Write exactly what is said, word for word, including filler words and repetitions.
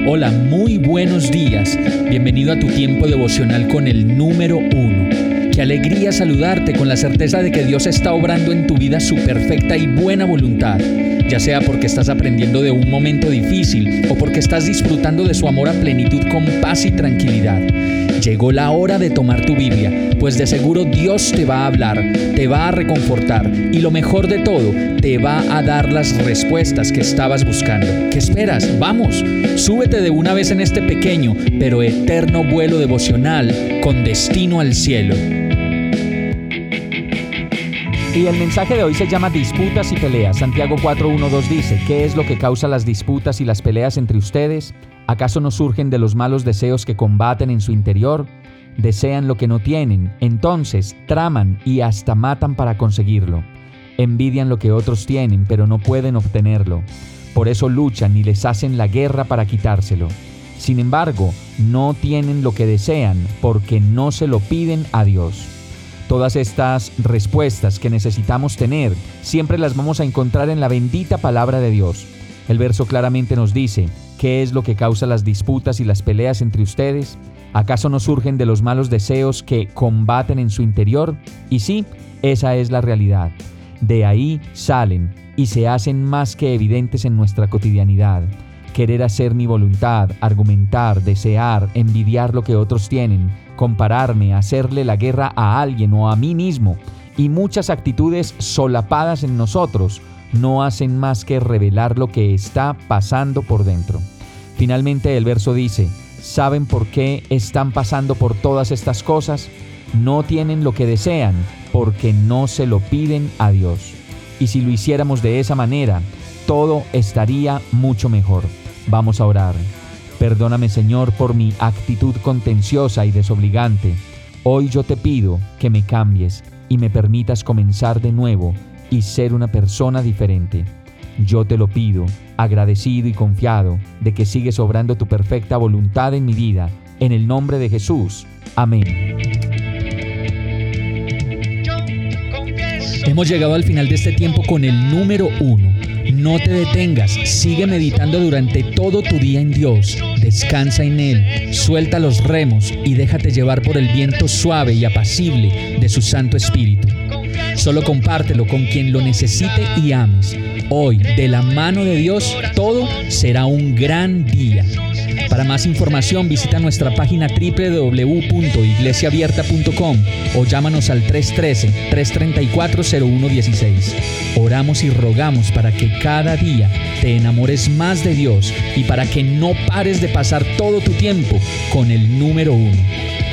Hola, muy buenos días. Bienvenido a tu tiempo devocional con el número uno. Qué alegría saludarte con la certeza de que Dios está obrando en tu vida su perfecta y buena voluntad, ya sea porque estás aprendiendo de un momento difícil o porque estás disfrutando de su amor a plenitud con paz y tranquilidad. Llegó la hora de tomar tu Biblia, pues de seguro Dios te va a hablar, te va a reconfortar y lo mejor de todo, te va a dar las respuestas que estabas buscando. ¿Qué esperas? ¡Vamos! Súbete de una vez en este pequeño pero eterno vuelo devocional con destino al cielo. Y el mensaje de hoy se llama disputas y peleas. Santiago cuatro uno dos dice: ¿qué es lo que causa las disputas y las peleas entre ustedes? ¿Acaso no surgen de los malos deseos que combaten en su interior? Desean lo que no tienen, entonces traman y hasta matan para conseguirlo. Envidian lo que otros tienen, pero no pueden obtenerlo. Por eso luchan y les hacen la guerra para quitárselo. Sin embargo, no tienen lo que desean porque no se lo piden a Dios. Todas estas respuestas que necesitamos tener, siempre las vamos a encontrar en la bendita palabra de Dios. El verso claramente nos dice: ¿qué es lo que causa las disputas y las peleas entre ustedes? ¿Acaso no surgen de los malos deseos que combaten en su interior? Y sí, esa es la realidad. De ahí salen y se hacen más que evidentes en nuestra cotidianidad. Querer hacer mi voluntad, argumentar, desear, envidiar lo que otros tienen, compararme, hacerle la guerra a alguien o a mí mismo, y muchas actitudes solapadas en nosotros no hacen más que revelar lo que está pasando por dentro. Finalmente el verso dice: ¿saben por qué están pasando por todas estas cosas? No tienen lo que desean porque no se lo piden a Dios. Y si lo hiciéramos de esa manera, todo estaría mucho mejor. Vamos a orar. Perdóname, Señor, por mi actitud contenciosa y desobligante. Hoy yo te pido que me cambies y me permitas comenzar de nuevo y ser una persona diferente. Yo te lo pido, agradecido y confiado de que sigues obrando tu perfecta voluntad en mi vida. En el nombre de Jesús. Amén. Hemos llegado al final de este tiempo con el número uno. No te detengas, sigue meditando durante todo tu día en Dios. Descansa en Él, suelta los remos y déjate llevar por el viento suave y apacible de su Santo Espíritu. Solo compártelo con quien lo necesite y ames. Hoy, de la mano de Dios, todo será un gran día. Para más información visita nuestra página doble u doble u doble u punto iglesia abierta punto com o llámanos al tres uno tres, tres tres cuatro, cero uno uno seis. Oramos y rogamos para que cada día te enamores más de Dios y para que no pares de pasar todo tu tiempo con el número uno.